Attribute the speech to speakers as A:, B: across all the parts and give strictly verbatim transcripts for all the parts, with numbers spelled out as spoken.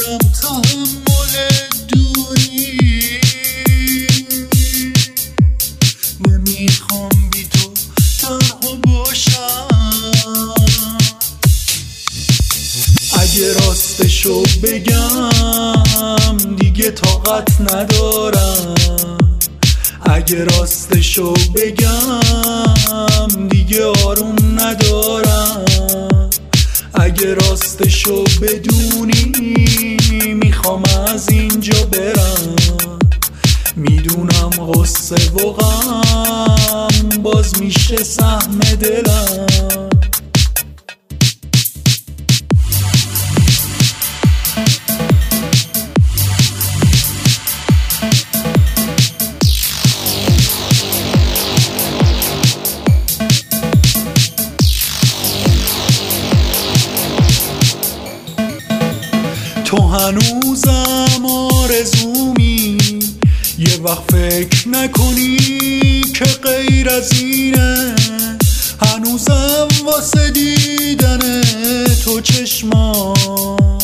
A: ندارم تحمل دوری، نمیخوام بی تو تنها باشم. اگه راستشو بگم دیگه طاقت ندارم، اگه راستشو بگم دیگه آروم ندارم. اگه راستشو بدونی میخوام از اینجا برم، میدونم غصه و غم باز میشه سهم دلم. تو هنوزم آرزومی، یه وقت فکر نکنی که غیر از اینه. هنوزم واسه دیدن تو چشمام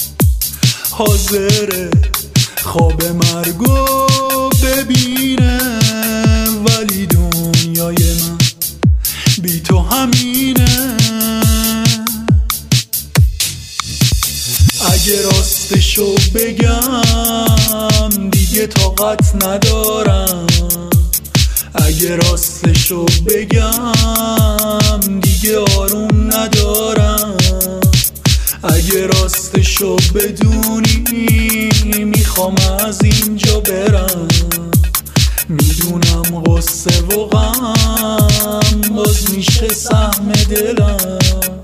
A: حاضره خواب مرگو ببینه، ولی دنیای من بی تو همینه. اگه راستشو بگم دیگه طاقت ندارم، اگه راستشو بگم دیگه آروم ندارم. اگه راستشو بدونی میخوام از اینجا برم، میدونم غصه و غم باز میشه سهم دلم.